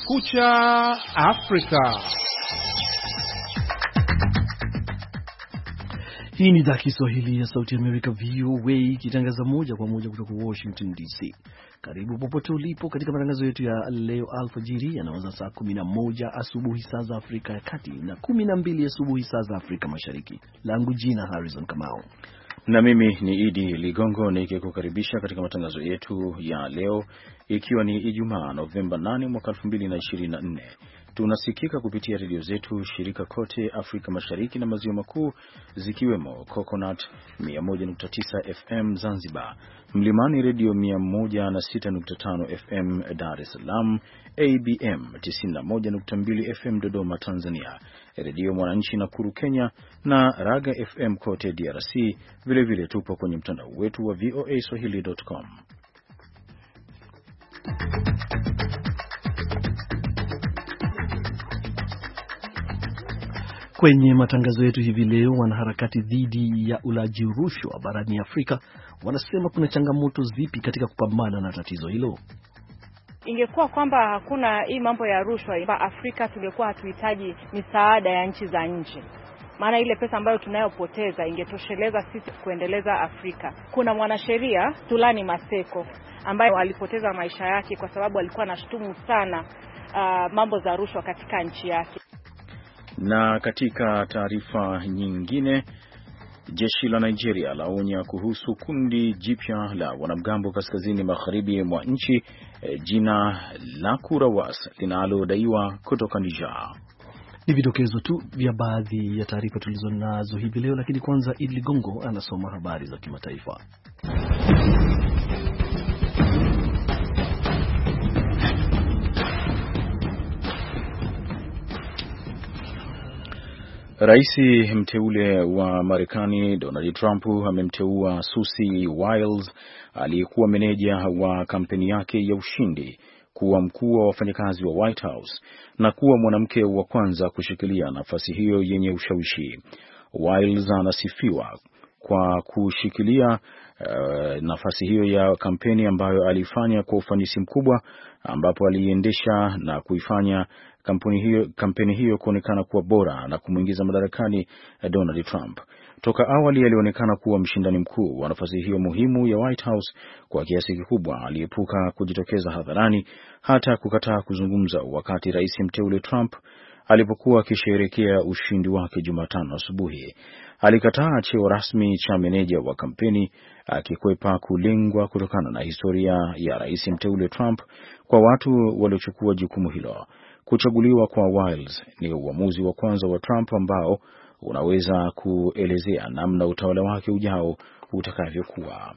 Kumekucha Afrika. Hii ni idhaa Kiswahili ya Sauti ya Amerika VOA ikitangaza moja kwa moja kutoka Washington DC. Karibu popote ulipo katika matangazo yetu ya leo alfajiri yanaanza saa 11 asubuhi saa za Afrika ya Kati na 12 asubuhi saa za Afrika Mashariki. Langu jina Harrison Kamau. Na mimi ni Idi Ligongo nikikukaribisha katika matangazo yetu ya leo ikiwa ni Ijumaa Novemba 8 mwaka 2024. Tunasikika kupitia redio zetu shirika kote Afrika Mashariki na Maziwa Makuu zikiwemo Coconut 101.9 FM Zanzibar, Mlimani Radio 106.5 FM Dar es Salaam, ABM 91.2 FM Dodoma Tanzania, Redio Mwananchi Nakuru Kenya na Raga FM kote DRC. Vilevile tupo kwenye mtandao wetu wa voaswahili.com. Kwenye matangazo yetu hivi leo, wanaharakati dhidi ya ulaji rushwa barani Afrika wanasema kuna changamoto zipi katika kupambana na tatizo hilo? Ingekuwa kwamba hakuna hii mambo ya rushwa, Afrika tungekuwa hatuhitaji misaada ya nchi za nje. Maana ile pesa ambayo tunayopoteza ingetosheleza sisi kuendeleza Afrika. Kuna mwanasheria Tulani Maseko ambaye alipoteza maisha yake kwa sababu alikuwa anashutumu sana mambo za rushwa katika nchi yake. Na katika taarifa nyingine, jeshi la Nigeria laonya kuhusu kundi jipya la wanamgambo kaskazini magharibi mwa nchi, jina la Kurawas, linalodaiwa kutoka Niger. Ni vidokezo tu vya baadhi ya taarifa tulizonazo hivi leo, lakini kwanza Idi Ligongo anasoma habari za kimataifa. Rais mteule wa Marekani Donald Trump amemteua Susie Wiles aliyekuwa meneja wa kampeni yake ya ushindi kuwa mkuu wa wafanyakazi wa White House na kuwa mwanamke wa kwanza kushikilia nafasi hiyo yenye ushawishi. Wiles anasifiwa kwa kushikilia nafasi hiyo ya kampeni ambayo alifanya kwa ufanisi mkubwa, ambapo aliendesha na kuifanya kampeni hiyo kuonekana kuwa bora na kumuingiza madarakani Donald Trump. Toka awali alionekana kuwa mshindani mkuu wa nafasi hiyo muhimu ya White House. Kwa kiasi kikubwa aliepuka kujitokeza hadharani, hata kukataa kuzungumza wakati rais mteule Trump alipokuwa akisherehekea ushindi wake Jumatano asubuhi. Alikataa cheo rasmi cha meneja wa kampeni, akikwepa kulengwa kutokana na historia ya rais mteule Trump kwa watu waliochukua jukumu hilo. Kuchaguliwa kwa Wiles ni uamuzi wa kwanza wa Trump ambao unaweza kuelezea namna utawala wake ujao utakavyokuwa.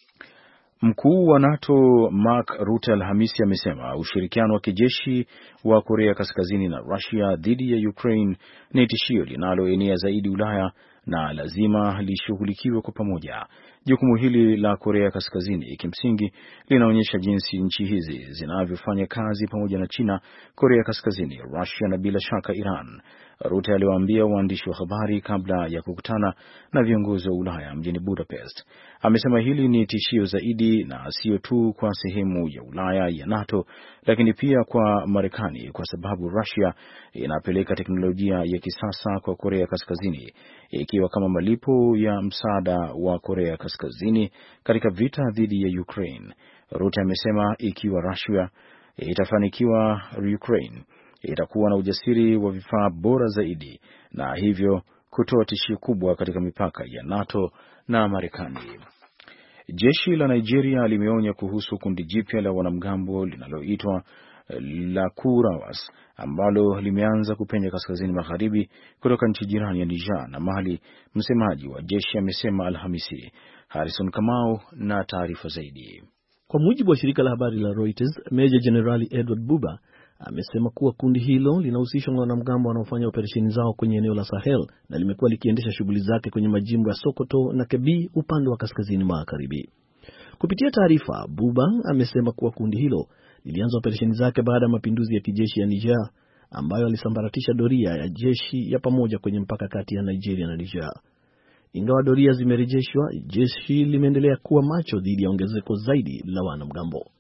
Mkuu wa NATO Mark Rutte Alhamisi amesema ushirikiano wa kijeshi wa Korea Kaskazini na Russia dhidi ya Ukraine ni tishio linaloenea zaidi Ulaya na lazima lishughulikiwe kwa pamoja. Jukumu hili la Korea Kaskazini kimsingi linaonyesha jinsi nchi hizi zinavyofanya kazi pamoja na China, Korea Kaskazini, Russia na bila shaka Iran. Rutte aliwaambia waandishi wa habari kabla ya kukutana na viongozi wa Ulaya mjini Budapest. Amesema hili ni tishio zaidi na sio tu kwa sehemu ya Ulaya ya NATO, lakini pia kwa Marekani, kwa sababu Russia inapeleka teknolojia ya kisasa kwa Korea Kaskazini ikiwa kama malipo ya msaada wa Korea Kaskazini katika vita dhidi ya Ukraine. Rutte amesema ikiwa Russia itafanikiwa, Ukraine itakuwa na ujasiri wa vifaa bora zaidi na hivyo kutoa tishio kubwa katika mipaka ya NATO na Marekani. Jeshi la Nigeria limeonya kuhusu kundi jipya la wanamgambo linaloitwa la Kurawas ambalo limeanza kupenya kaskazini magharibi kutoka nchi jirani ya Niger na Mali. Msemaji wa jeshi amesema Alhamisi. Harrison Kamau na taarifa zaidi. Kwa mujibu wa shirika la habari la Reuters, Meja Jenerali Edward Buba amesema kuwa kundi hilo linahusishwa na wanamgambo wanaofanya operesheni zao kwenye eneo la Sahel na limekuwa likiendesha shughuli zake kwenye majimbo ya Sokoto na Kebbi upande wa kaskazini magharibi. Kupitia taarifa, Buba amesema kuwa kundi hilo lilianza operesheni zake baada ya mapinduzi ya kijeshi ya Niger ambayo alisambaratisha doria ya jeshi ya pamoja kwenye mpaka kati ya Nigeria na Niger. Ingawa doria zimerejeshwa, jeshi limeendelea kuwa macho dhidi ya ongezeko zaidi la wanamgambo.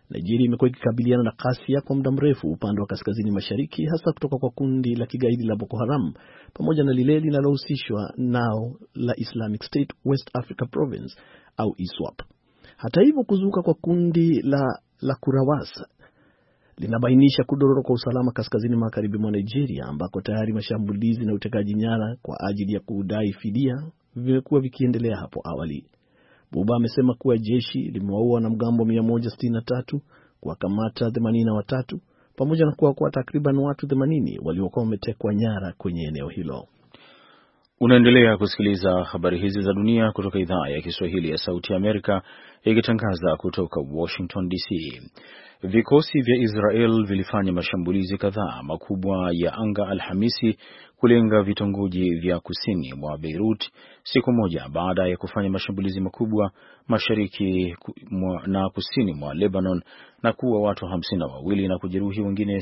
Nigeria imekuwa ikikabiliana na ghasia kwa muda mrefu upande wa kaskazini mashariki, hasa kutoka kwa kundi la kigaidi la Boko Haram pamoja na lile linalohusishwa nao la Islamic State West Africa Province au ISWAP. Hata hivyo, kuzuka kwa kundi la Kurawasa linabainisha kudorora kwa usalama kaskazini magharibi mwa Nigeria, ambako tayari mashambulizi na utekaji nyara kwa ajili ya kudai fidia vimekuwa vikiendelea hapo awali. Buba amesema kuwa jeshi limewaua wanamgambo 163, kuwakamata 83 pamoja na kuwaokoa takriban watu 80 waliokuwa wametekwa nyara kwenye eneo hilo. Unaendelea kusikiliza habari hizi za dunia kutoka idhaa ya Kiswahili ya Sauti ya Amerika, ikitangaza kutoka Washington DC. Vikosi vya Israel vilifanya mashambulizi kadhaa makubwa ya anga Alhamisi kulenga vitongoji vya kusini mwa Beirut, siku moja baada ya kufanya mashambulizi makubwa mashariki na kusini mwa Lebanon na kuua watu 52 na kujeruhi wengine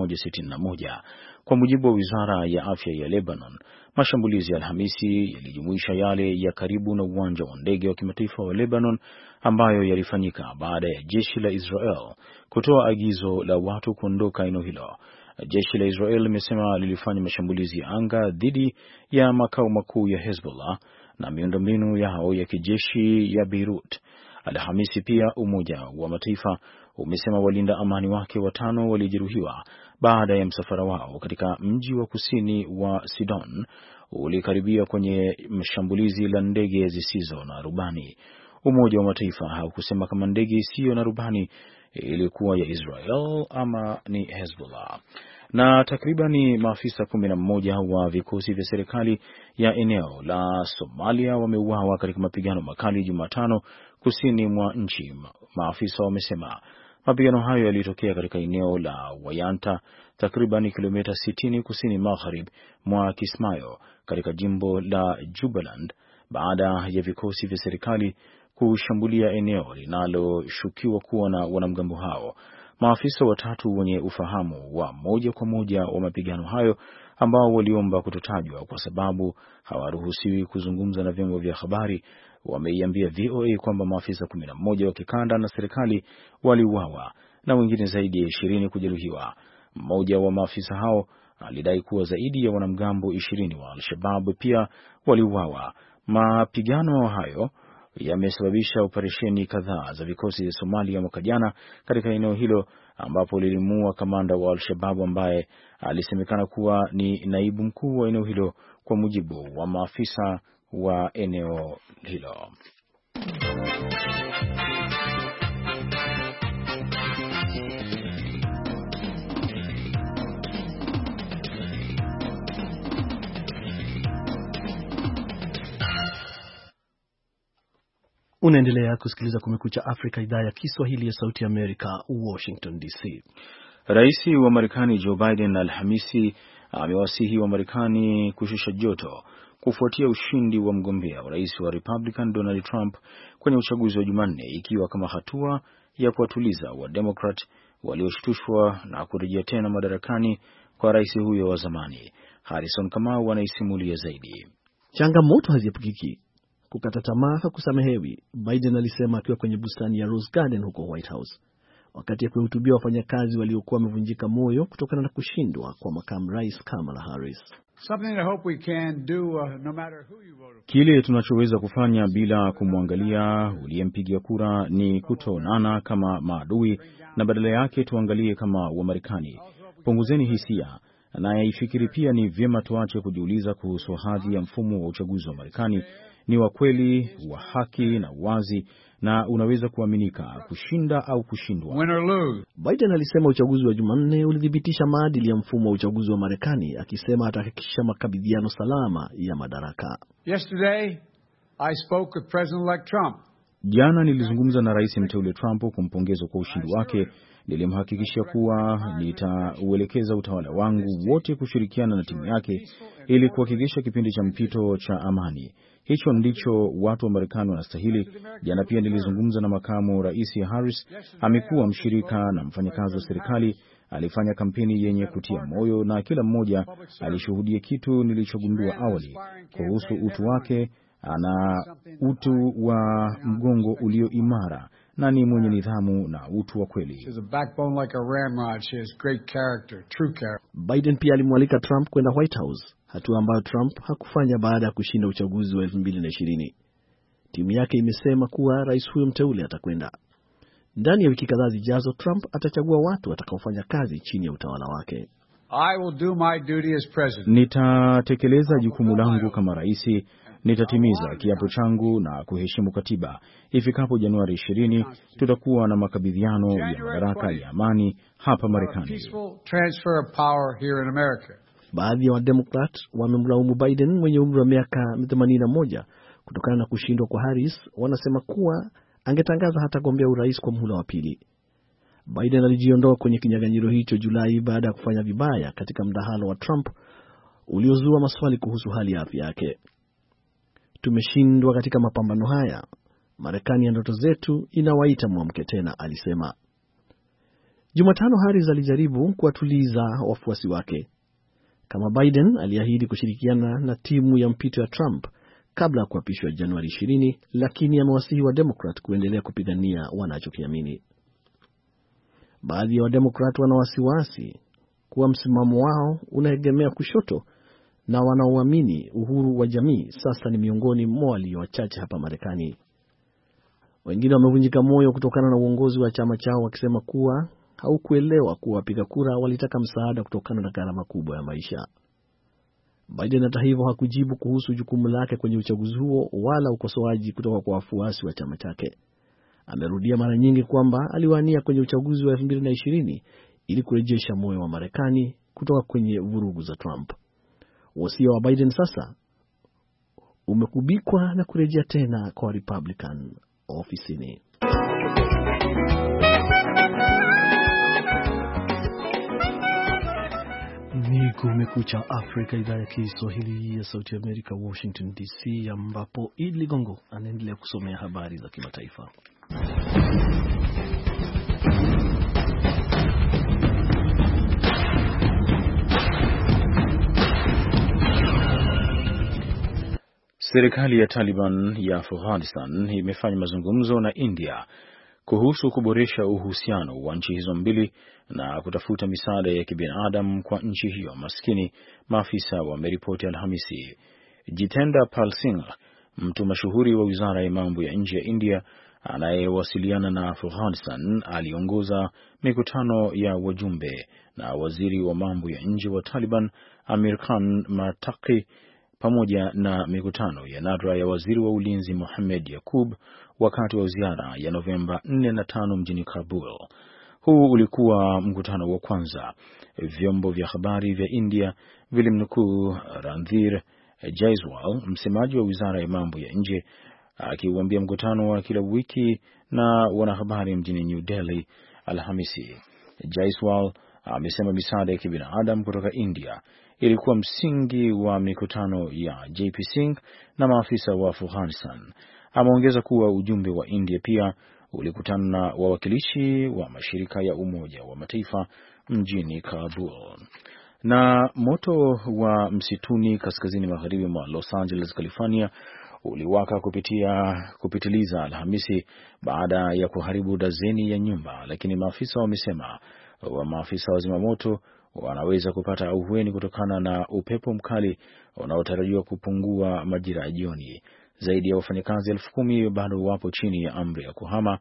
161. Kwa mujibu wa Wizara ya Afya ya Lebanon, mashambulizi ya Alhamisi yalijumuisha yale ya karibu na uwanja wa ndege wa kimataifa wa Lebanon, ambayo yalifanyika baada ya jeshi la Israel kutoa agizo la watu kuondoka eneo hilo. Jeshi la Israel limesema lilifanya mashambulizi ya anga dhidi ya makao makuu ya Hezbollah na miundombinu yao ya kijeshi ya Beirut. Alhamisi pia Umoja wa Mataifa umesema walinda amani wake 5 walijeruhiwa baada ya msafara wao katika mji wa kusini wa Sidon ulikaribia kwenye mashambulizi la ndege zisizo na rubani. Umoja wa Mataifa haukusema kama ndege isiyo na rubani ilikuwa ya Israel ama ni Hezbollah. Na takribani maafisa 11 wa vikosi vya serikali ya eneo la Somalia wameuawa katika mapigano makali Jumatano kusini mwa nchi, maafisa wamesema. Mapigano hayo yalitokea katika eneo la Wayanta, takriban kilomita 60 kusini magharibi mwa Kismayo katika jimbo la Jubaland, baada ya vikosi vya serikali kushambulia eneo linaloshukiwa kuwa na wanamgambo hao. Maafisa 3 wenye ufahamu wa moja kwa moja wa mapigano hayo, ambao waliomba kutotajwa kwa sababu hawaruhusiwi kuzungumza na vyombo vya habari, wameiambia VOA kwamba maafisa 11 wa kikanda na serikali waliuawa na wengine zaidi ya 20 kujeruhiwa. Mmoja wa maafisa hao alidai kuwa zaidi ya wanamgambo 20 wa Al-Shabaab pia waliuawa. Mapigano hayo yamesababisha operesheni kadhaa za vikosi vya Somalia mwaka jana katika eneo hilo, ambapo lilimuua kamanda wa Al-Shabaab ambaye alisemekana kuwa ni naibu mkuu wa eneo hilo, kwa mujibu wa maafisa wa eneo hilo. Unaendelea kusikiliza Kumekucha Afrika, idhaa ya Kiswahili ya Sauti ya Amerika, Washington DC. Rais wa Marekani Joe Biden Alhamisi amewasihi wa Marekani kushusha joto kufuatia ushindi wa mgombea wa rais wa Republican Donald Trump kwenye uchaguzi wa Jumanne, ikiwa kama hatua ya kuwatuliza wa Democrat walioshtushwa na kurejea tena madarakani kwa rais huyo wa zamani. Harrison Kamau anaisimulia zaidi. Changamoto haziepukiki, kukata tamaa hakusamehewi, Biden alisema akiwa kwenye bustani ya Rose Garden huko White House, wakati akihutubia wafanyakazi waliokuwa wamevunjika moyo kutokana na kushindwa kwa makamu rais Kamala Harris. Kile tunachoweza kufanya bila kumwangalia uliyempigia kura ni kutoonana kama maadui, na badala yake tuangalie kama Wamarekani. Punguzeni hisia, na ifikiri pia ni vyema tuache kujiuliza kuhusu hadhi ya mfumo wa uchaguzi wa Marekani. Ni wa kweli, wa haki na wazi, na unaweza kuaminika kushinda au kushindwa. Biden alisema uchaguzi wa Jumanne ulithibitisha maadili ya mfumo wa uchaguzi wa Marekani, akisema atahakikisha makabidhiano salama ya madaraka. Yesterday, I spoke with President-elect Trump. Jana nilizungumza na rais mteule Trump kumpongeza kwa ushindi wake. Nilimhakikishia kuwa nitauelekeza utawala wangu wote kushirikiana na timu yake ili kuhakikisha kipindi cha mpito cha amani. Hicho ndicho watu wa Marekani wanastahili. Jana pia nilizungumza na makamu rais Harris. Amekuwa mshirika na mfanyakazi wa serikali. Alifanya kampeni yenye kutia moyo na kila mmoja alishuhudia kitu nilichogundua awali kuhusu utu wake. Ana utu wa mgongo ulio imara na ni mwenye nidhamu na utu wa kweli. She has a backbone like a ramrod. She has great character, true character. Biden pia alimwalika Trump kwenda White House, hatua ambayo Trump hakufanya baada ya kushinda uchaguzi wa 2020. Timu yake imesema kuwa rais huyo mteule atakwenda. Ndani ya wiki kadhaa zijazo, Trump atachagua watu watakaofanya kazi chini ya utawala wake. I will do my duty as president. Nitatekeleza jukumu langu kama rais, nitatimiza kiapo changu na kuheshimu katiba. Ifikapo Januari 20, tutakuwa na makabidhiano ya madaraka ya amani hapa Marekani. Baadhi ya Wademokrat wamemlaumu Biden mwenye umri wa miaka 81 kutokana na kushindwa kwa Harris. Wanasema kuwa angetangaza hatagombea urais kwa muhula wa pili. Biden alijiondoa kwenye kinyang'anyiro hicho Julai baada ya kufanya vibaya katika mdahalo wa Trump uliozua maswali kuhusu hali ya afya yake. Tumeshindwa katika mapambano haya. Marekani ya ndoto zetu inawaita muamke tena, alisema. Jumatano Harris alijaribu kuwatuliza wafuasi wake. Kama Biden aliahidi kushirikiana na timu ya mpito ya Trump kabla ya kuapishwa Januari 20, lakini amewasihi wa Democrat kuendelea kupigania wanachokiamini. Baadhi ya Wademokrat wana wasiwasi kuwa msimamo wao unaegemea kushoto na wanaoamini uhuru wa jamii sasa ni miongoni mwa walio wachache hapa Marekani. Wengine wamevunjika moyo kutokana na uongozi wa chama chao, wakisema kuwa haukuelewa kuwa wapiga kura walitaka msaada kutokana na gharama kubwa ya maisha. Biden hata hivyo hakujibu kuhusu jukumu lake kwenye uchaguzi huo wala ukosoaji kutoka kwa wafuasi wa chama chake. Amerudia mara nyingi kwamba aliwania kwenye uchaguzi wa 2020 ili kurejesha moyo wa Marekani kutoka kwenye vurugu za Trump. Wasia wa Biden sasa umekubikwa na kurejea tena kwa Republican ofisini. Ni Kumekucha Afrika, idhaa ya Kiswahili ya Sauti ya Amerika, Washington DC, ambapo Idi Ligongo anaendelea kusomea habari za kimataifa. Serikali ya Taliban ya Afghanistan imefanya mazungumzo na India kuhusu kuboresha uhusiano wa nchi hizo mbili na kutafuta misaada ya kibinadamu kwa nchi hiyo maskini, maafisa wameripoti Alhamisi. Jitendra Pal Singh, mtu mashuhuri wa wizara ya mambo ya nje ya India anayewasiliana na Afghanistan, aliongoza mikutano ya wajumbe na waziri wa mambo ya nje wa Taliban Amir Khan Mataki pamoja na mikutano ya nadra ya waziri wa ulinzi Mohammed Yaqub wakati wa ziara ya Novemba 4 na 5 mjini Kabul. Huu ulikuwa mkutano wa kwanza. Vyombo vya habari vya India vilimnukuu Randhir Jaiswal, msemaji wa wizara ya mambo ya nje, akiuambia mkutano wa kila wiki na wanahabari mjini New Delhi Alhamisi. Jaiswal amesema misaada ya kibinadamu kutoka India ilikuwa msingi wa mikutano ya JP Singh na maafisa wa Afghanistan. Ameongeza kuwa ujumbe wa India pia ulikutana na wawakilishi wa mashirika ya Umoja wa Mataifa mjini Kabul. Na moto wa msituni kaskazini magharibi mwa Los Angeles, California uliwaka kupitiliza Alhamisi baada ya kuharibu dazeni ya nyumba, lakini maafisa wamesema maafisa wa zimamoto wanaweza kupata ahueni kutokana na upepo mkali unaotarajiwa kupungua majira ya jioni. Zaidi ya wafanyakazi 10,000 bado wapo chini ya amri ya kuhama,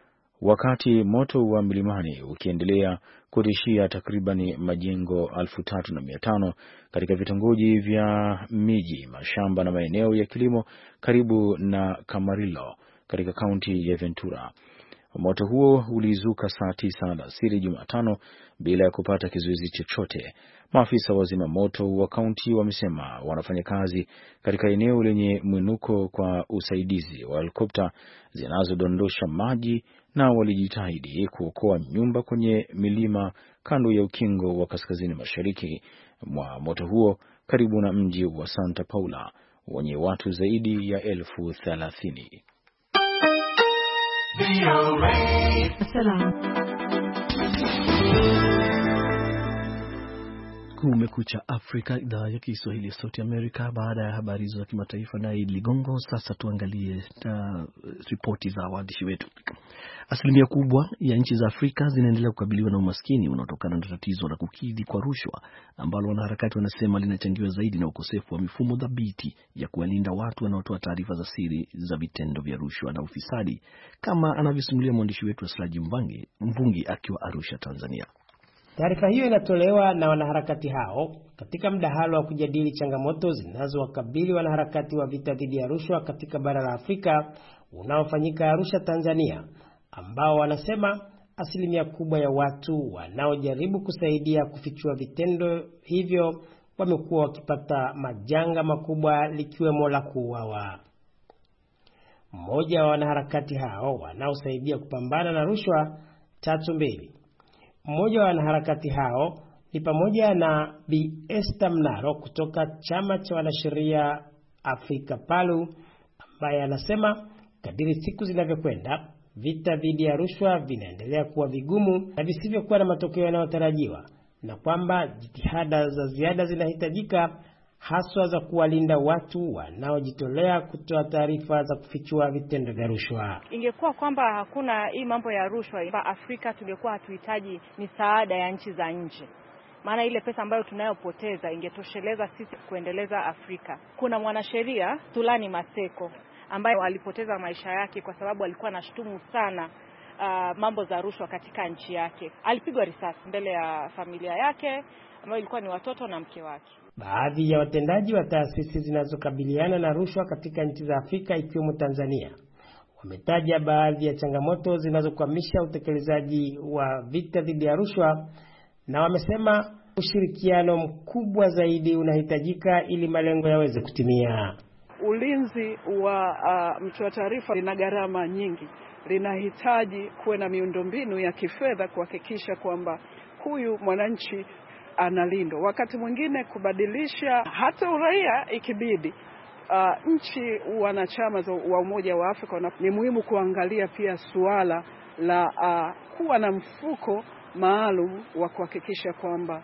wakati moto wa milimani ukiendelea kutishia takriban majengo 3,500 katika vitongoji vya miji, mashamba na maeneo ya kilimo karibu na Camarillo katika kaunti ya Ventura. Moto huo ulizuka saa 9 alasiri Jumatano bila ya kupata kizuizi chochote. Maafisa wa zimamoto wa kaunti wamesema wanafanya kazi katika eneo lenye mwinuko kwa usaidizi wa helikopta zinazodondosha maji na walijitahidi kuokoa nyumba kwenye milima kando ya ukingo wa kaskazini mashariki mwa moto huo karibu na mji wa Santa Paula wenye watu zaidi ya 30,000. Kumekucha Afrika, idhaa ya Kiswahili ya Sauti Amerika. Baada ya habari za kimataifa na Ligongo, sasa tuangalie ripoti za waandishi wetu. Asilimia kubwa ya nchi za Afrika zinaendelea kukabiliwa na umaskini unaotokana na tatizo la kukidhi kwa rushwa, ambalo wanaharakati wanasema linachangiwa zaidi na ukosefu wa mifumo dhabiti ya kuwalinda watu wanaotoa taarifa za siri za vitendo vya rushwa na ufisadi, kama anavyosimulia mwandishi wetu Aslaji Mvungi akiwa Arusha, Tanzania. Taarifa hiyo inatolewa na wanaharakati hao katika mdahalo wa kujadili changamoto zinazowakabili wanaharakati wa vita dhidi ya rushwa katika bara la Afrika unaofanyika Arusha, Tanzania, ambao wanasema asilimia kubwa ya watu wanaojaribu kusaidia kufichua vitendo hivyo wamekuwa wakipata majanga makubwa likiwemo la kuuawa. Mmoja wa wanaharakati hao wanaosaidia kupambana na rushwa, Tatu2. Mmoja wa wanaharakati hao ni pamoja na Bi Esther Mnaro kutoka chama cha wanasheria Afrika PALU, ambaye anasema kadiri siku zinavyokwenda vita dhidi ya rushwa vinaendelea kuwa vigumu na visivyokuwa na matokeo yanayotarajiwa, na kwamba jitihada za ziada zinahitajika haswa za kuwalinda watu wanaojitolea kutoa taarifa za kufichua vitendo vya rushwa. Ingekuwa kwamba hakuna hii mambo ya rushwa, Afrika tungekuwa hatuhitaji misaada ya nchi za nje. Maana ile pesa ambayo tunayopoteza ingetosheleza sisi kuendeleza Afrika. Kuna mwanasheria Tulani Maseko ambaye alipoteza maisha yake kwa sababu alikuwa anashutumu sana mambo za rushwa katika nchi yake. Alipigwa risasi mbele ya familia yake ambayo ilikuwa ni watoto na mke wake. Baadhi ya watendaji wa taasisi zinazokabiliana na rushwa katika nchi za Afrika ikiwemo Tanzania wametaja baadhi ya changamoto zinazokwamisha utekelezaji wa vita dhidi ya rushwa, na wamesema ushirikiano mkubwa zaidi unahitajika ili malengo yaweze kutimia. Ulinzi wa mtoa taarifa lina gharama nyingi. Linahitaji kuwe na miundombinu ya kifedha kuhakikisha kwamba huyu mwananchi analindwa. Wakati mwingine kubadilisha hata uraia ikibidi. Nchi wanachama wa Umoja wa Afrika ni muhimu kuangalia pia suala la kuwa na mfuko maalum wa kuhakikisha kwamba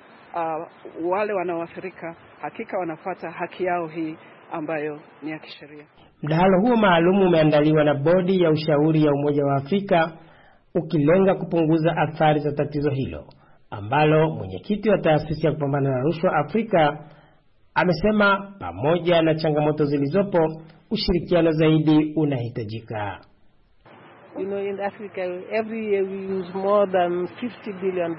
wale wanaoathirika hakika wanapata haki yao hii ambayo ni ya kisheria. Mdahalo huo maalum umeandaliwa na Bodi ya Ushauri ya Umoja wa Afrika ukilenga kupunguza athari za tatizo hilo, ambalo mwenyekiti wa taasisi ya kupambana na rushwa Afrika amesema pamoja na changamoto zilizopo ushirikiano zaidi unahitajika. In Africa every year we use more than $50 billion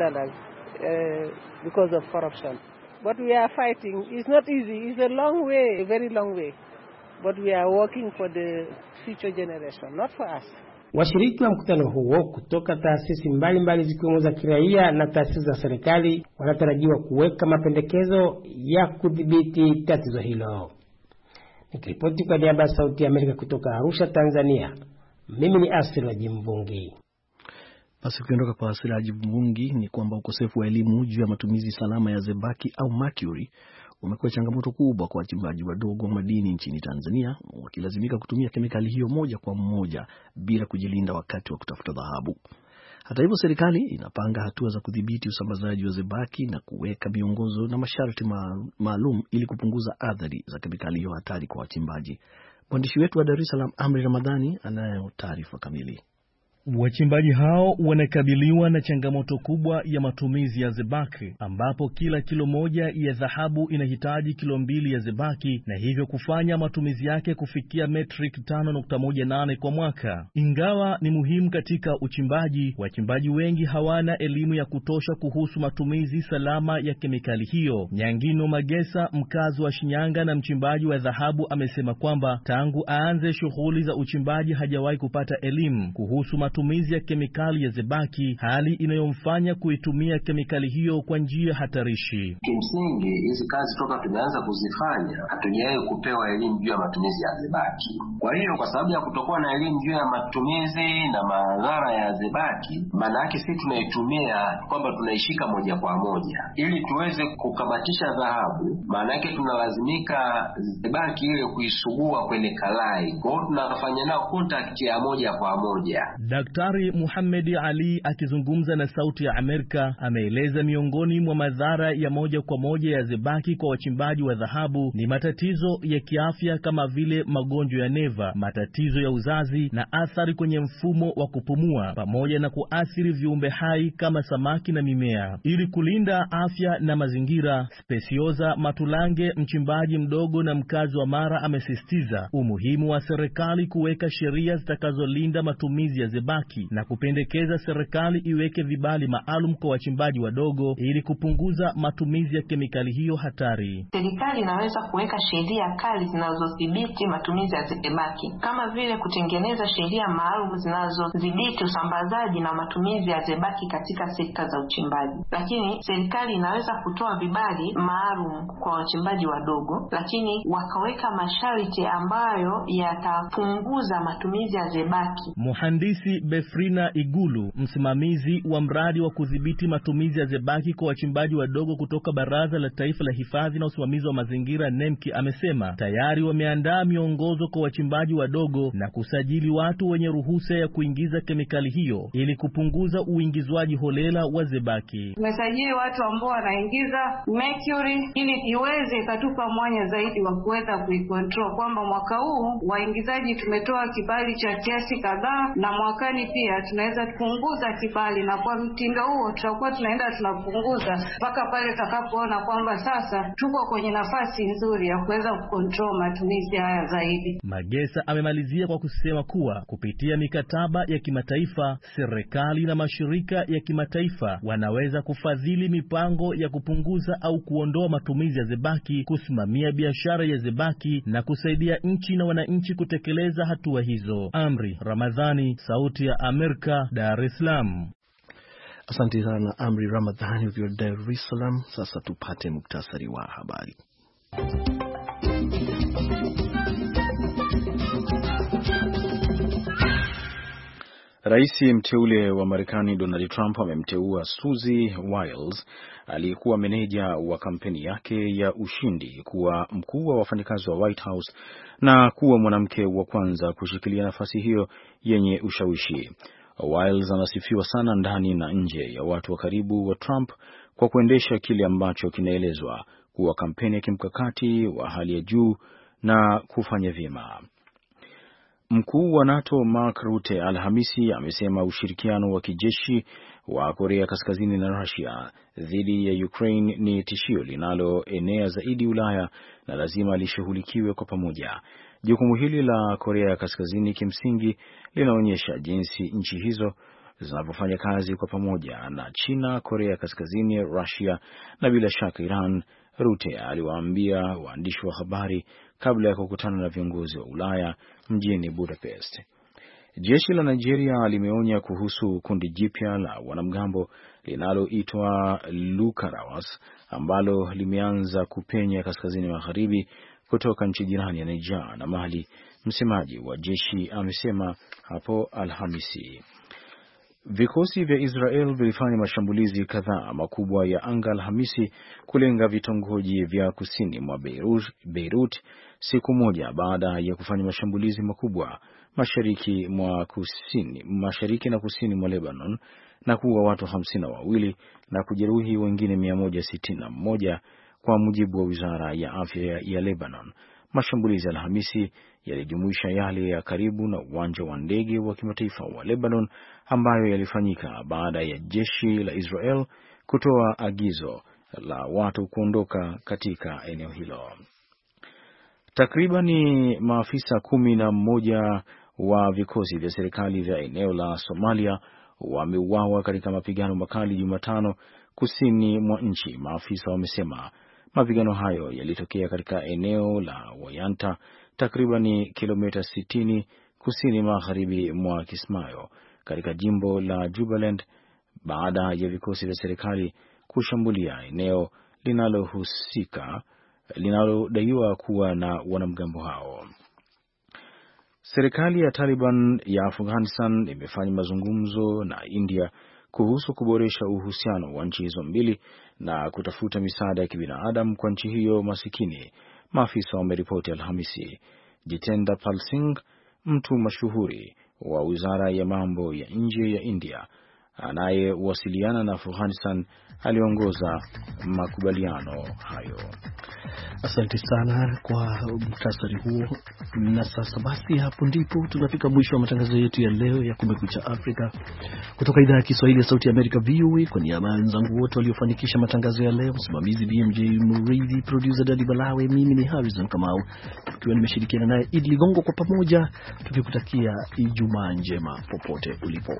because of corruption. What we are fighting is not easy. It's a long way, a very long way. But we are working for the future generation, not for us. Washiriki wa mkutano huo kutoka taasisi mbalimbali zikiwemo za kiraia na taasisi za serikali wanatarajiwa kuweka mapendekezo ya kudhibiti tatizo hilo. Nikiripoti kwa niaba ya Sauti ya Amerika kutoka Arusha, Tanzania, mimi ni Aslaji Mvungi. Basi ukiondoka kwa Aslaji Mvungi ni kwamba ukosefu wa elimu juu ya matumizi salama ya zebaki au mercury umekuwa changamoto kubwa kwa wachimbaji wadogo wa madini nchini Tanzania, wakilazimika kutumia kemikali hiyo moja kwa moja bila kujilinda wakati wa kutafuta dhahabu. Hata hivyo, serikali inapanga hatua za kudhibiti usambazaji wa zebaki na kuweka miongozo na masharti maalum ili kupunguza athari za kemikali hiyo hatari kwa wachimbaji. Mwandishi wetu wa Dar es Salaam Amri Ramadhani anayo taarifa kamili. Wachimbaji hao wanakabiliwa na changamoto kubwa ya matumizi ya zebaki, ambapo kila kilo moja ya dhahabu inahitaji kilo 2 ya zebaki, na hivyo kufanya matumizi yake kufikia metric 5.18 kwa mwaka. Ingawa ni muhimu katika uchimbaji, wachimbaji wengi hawana elimu ya kutosha kuhusu matumizi salama ya kemikali hiyo. Nyangino Magesa, mkazi wa Shinyanga na mchimbaji wa dhahabu, amesema kwamba tangu aanze shughuli za uchimbaji hajawahi kupata elimu kuhusu matumizi ya kemikali ya zebaki, hali inayomfanya kuitumia kemikali hiyo kwa njia hatarishi. Kimsingi hizi kazi toka tumeanza kuzifanya hatujawahi kupewa elimu juu ya matumizi ya zebaki. Kwa hiyo kwa sababu ya kutokuwa na elimu juu ya matumizi na madhara ya zebaki, maana yake sisi tunaitumia kwamba tunaishika moja kwa moja. Ili tuweze kukamatisha dhahabu, maana yake tunalazimika zebaki ile kuisugua kwenye kalai. Kwa hiyo tunafanya nao contact ya moja kwa moja. Daktari Muhammad Ali akizungumza na Sauti ya Amerika ameeleza miongoni mwa madhara ya moja kwa moja ya zebaki kwa wachimbaji wa dhahabu ni matatizo ya kiafya kama vile magonjwa ya neva, matatizo ya uzazi na athari kwenye mfumo wa kupumua pamoja na kuathiri viumbe hai kama samaki na mimea. Ili kulinda afya na mazingira, Specioza Matulange, mchimbaji mdogo na mkazi wa Mara, amesisitiza umuhimu wa serikali kuweka sheria zitakazolinda matumizi ya zebaki na kupendekeza serikali iweke vibali maalum kwa wachimbaji wadogo ili kupunguza matumizi ya kemikali hiyo hatari. Serikali inaweza kuweka sheria kali zinazodhibiti matumizi ya zebaki, kama vile kutengeneza sheria maalum zinazodhibiti usambazaji na matumizi ya zebaki katika sekta za uchimbaji. Lakini serikali inaweza kutoa vibali maalum kwa wachimbaji wadogo, lakini wakaweka masharti ambayo yatapunguza matumizi ya zebaki. Mhandisi Befrina Igulu, msimamizi wa mradi wa kudhibiti matumizi ya zebaki kwa wachimbaji wadogo kutoka Baraza la Taifa la Hifadhi na Usimamizi wa Mazingira NEMKI, amesema tayari wameandaa miongozo kwa wachimbaji wadogo na kusajili watu wenye ruhusa ya kuingiza kemikali hiyo ili kupunguza uingizwaji holela wa zebaki. Tumesajili watu ambao wanaingiza mercury ili iweze ikatupa mwanya zaidi wa kuweza kuikontrol kwamba mwaka huu waingizaji tumetoa kibali cha kiasi kadhaa na mwakani pia tunaweza kupunguza kibali, na kwa mtindo huo tutakuwa tunaenda tunapunguza mpaka pale tutakapoona kwamba sasa tuko kwenye nafasi nzuri ya kuweza kukontrol matumizi haya zaidi. Magesa amemalizia kwa kusema kuwa kupitia mikataba ya kimataifa, serikali na mashirika ya kimataifa wanaweza kufadhili mipango ya kupunguza au kuondoa matumizi ya zebaki, kusimamia biashara ya zebaki na kusaidia nchi na wananchi kutekeleza hatua hizo. Amri Ramadhani, Sauti ya Amerika, Dar es Salaam. Asante sana Amri Ramadhani ukiwa Dar es Salaam. Sasa tupate muktasari wa habari. Rais mteule wa Marekani Donald Trump amemteua Susie Wiles aliyekuwa meneja wa kampeni yake ya ushindi kuwa mkuu wa wafanyakazi wa White House na kuwa mwanamke wa kwanza kushikilia nafasi hiyo yenye ushawishi. Wiles anasifiwa sana ndani na nje ya watu wa karibu wa Trump kwa kuendesha kile ambacho kinaelezwa kuwa kampeni ya kimkakati wa hali ya juu na kufanya vyema. Mkuu wa NATO Mark Rutte Alhamisi amesema ushirikiano wa kijeshi wa Korea Kaskazini na Russia dhidi ya Ukraine ni tishio linaloenea zaidi Ulaya na lazima lishughulikiwe kwa pamoja. Jukumu hili la Korea Kaskazini kimsingi linaonyesha jinsi nchi hizo zinapofanya kazi kwa pamoja na China, Korea Kaskazini, Russia na bila shaka Iran, Rutte aliwaambia waandishi wa habari kabla ya kukutana na viongozi wa Ulaya mjini Budapest. Jeshi la Nigeria limeonya kuhusu kundi jipya la wanamgambo linaloitwa Lukarawas ambalo limeanza kupenya kaskazini magharibi kutoka nchi jirani ya Niger na Mali. Msemaji wa jeshi amesema hapo Alhamisi. Vikosi vya Israel vilifanya mashambulizi kadhaa makubwa ya anga Alhamisi kulenga vitongoji vya kusini mwa Beirut siku moja baada ya kufanya mashambulizi makubwa mashariki na kusini mwa Lebanon na kuua watu 52 na kujeruhi wengine 161 kwa mujibu wa Wizara ya Afya ya Lebanon. Mashambulizi Alhamisi yalijumuisha yale ya karibu na uwanja wa ndege wa kimataifa wa Lebanon ambayo yalifanyika baada ya jeshi la Israel kutoa agizo la watu kuondoka katika eneo hilo. Takribani maafisa 11 wa vikosi vya serikali vya eneo la Somalia wameuawa katika mapigano makali Jumatano kusini mwa nchi, maafisa wamesema. Mapigano hayo yalitokea katika eneo la Wayanta, takribani kilomita 60 kusini magharibi mwa Kismayo katika jimbo la Jubaland, baada ya vikosi vya serikali kushambulia eneo linalodaiwa kuwa na wanamgambo hao. Serikali ya Taliban ya Afghanistan imefanya mazungumzo na India kuhusu kuboresha uhusiano wa nchi hizo mbili na kutafuta misaada ya kibinadamu kwa nchi hiyo masikini, maafisa wameripoti Alhamisi. Jitendra Pal Singh, mtu mashuhuri wa wizara ya mambo ya nje ya India anayewasiliana na Afghanistan aliongoza makubaliano hayo. Asante sana kwa muhtasari huo. Na sasa basi, hapo ndipo tunafika mwisho wa matangazo yetu ya leo ya Kumekucha Afrika kutoka idhaa ya Kiswahili ya Sauti ya Amerika VOA. Kwa niaba ya wenzangu wote waliofanikisha matangazo ya leo, msimamizi BMJ Muridi, producer Dadi Balawe, mimi ni Harrison Kamau tukiwa nimeshirikiana naye Idli Gongo, kwa pamoja tukikutakia Ijumaa njema popote ulipo.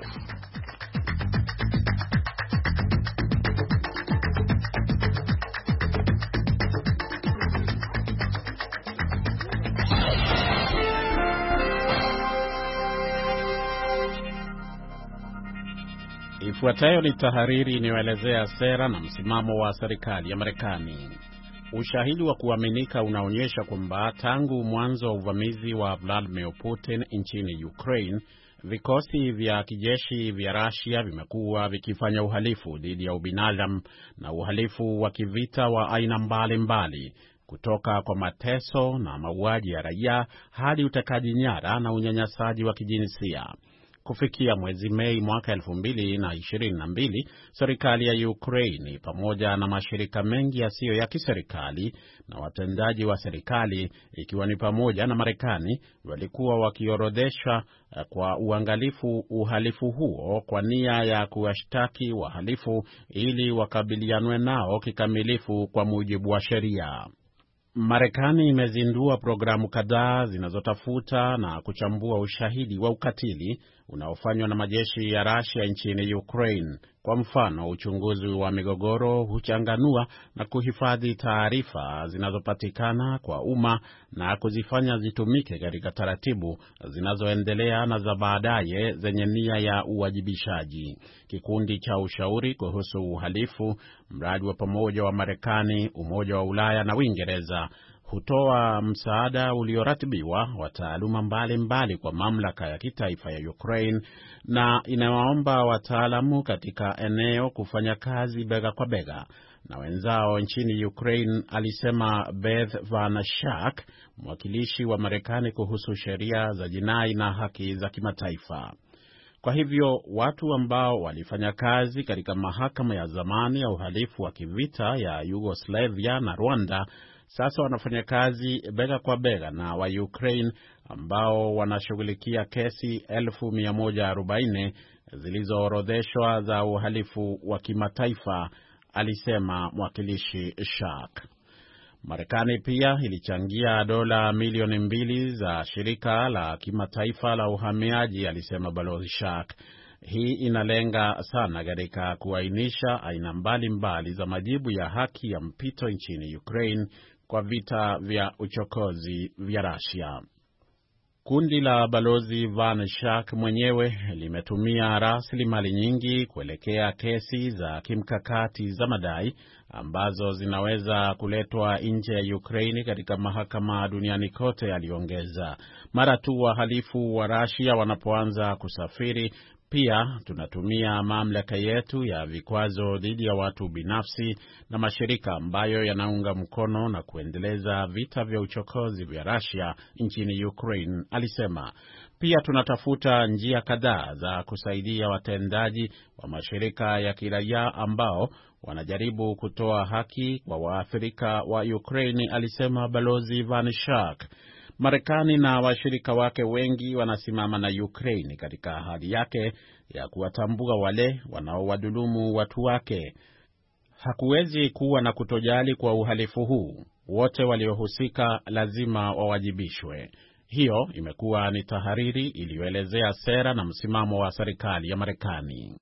Ifuatayo ni tahariri inayoelezea sera na msimamo wa serikali ya Marekani. Ushahidi wa kuaminika unaonyesha kwamba tangu mwanzo wa uvamizi wa Vladimir Putin nchini Ukraine, vikosi vya kijeshi vya Russia vimekuwa vikifanya uhalifu dhidi ya ubinadamu na uhalifu wa kivita wa aina mbalimbali, kutoka kwa mateso na mauaji ya raia hadi utekaji nyara na unyanyasaji wa kijinsia. Kufikia mwezi Mei mwaka 2022, serikali ya Ukraine pamoja na mashirika mengi yasiyo ya kiserikali na watendaji wa serikali, ikiwa ni pamoja na Marekani, walikuwa wakiorodhesha kwa uangalifu uhalifu huo kwa nia ya kuwashtaki wahalifu ili wakabilianwe nao kikamilifu kwa mujibu wa sheria. Marekani imezindua programu kadhaa zinazotafuta na kuchambua ushahidi wa ukatili unaofanywa na majeshi ya Russia nchini Ukraine. Kwa mfano, uchunguzi wa migogoro huchanganua na kuhifadhi taarifa zinazopatikana kwa umma na kuzifanya zitumike katika taratibu zinazoendelea na za baadaye zenye nia ya uwajibishaji. Kikundi cha ushauri kuhusu uhalifu, mradi wa pamoja wa Marekani, Umoja wa Ulaya na Uingereza, hutoa msaada ulioratibiwa wa taaluma mbalimbali kwa mamlaka ya kitaifa ya Ukraine na inawaomba wataalamu katika eneo kufanya kazi bega kwa bega na wenzao nchini Ukraine, alisema Beth Van Schaak, mwakilishi wa Marekani kuhusu sheria za jinai na haki za kimataifa. Kwa hivyo watu ambao walifanya kazi katika mahakama ya zamani ya uhalifu wa kivita ya Yugoslavia na Rwanda sasa wanafanya kazi bega kwa bega na wa Ukraine ambao wanashughulikia kesi 1140 zilizoorodheshwa za uhalifu wa kimataifa, alisema mwakilishi Shark. Marekani pia ilichangia dola milioni 2 za shirika la kimataifa la uhamiaji, alisema Balozi Shark. Hii inalenga sana katika kuainisha aina mbalimbali za majibu ya haki ya mpito nchini Ukraine kwa vita vya uchokozi vya Russia. Kundi la Balozi Van Schaak mwenyewe limetumia rasilimali nyingi kuelekea kesi za kimkakati za madai ambazo zinaweza kuletwa nje ya Ukraine katika mahakama duniani kote, aliongeza. Mara tu wahalifu wa Russia wanapoanza kusafiri, pia tunatumia mamlaka yetu ya vikwazo dhidi ya watu binafsi na mashirika ambayo yanaunga mkono na kuendeleza vita vya uchokozi vya Russia nchini Ukraine, alisema. Pia tunatafuta njia kadhaa za kusaidia watendaji wa mashirika ya kiraia ambao wanajaribu kutoa haki kwa waathirika wa Ukraine, alisema Balozi Van Schaak. Marekani na washirika wake wengi wanasimama na Ukraine katika ahadi yake ya kuwatambua wale wanaowadhulumu watu wake. Hakuwezi kuwa na kutojali kwa uhalifu huu. Wote waliohusika lazima wawajibishwe. Hiyo imekuwa ni tahariri iliyoelezea sera na msimamo wa serikali ya Marekani.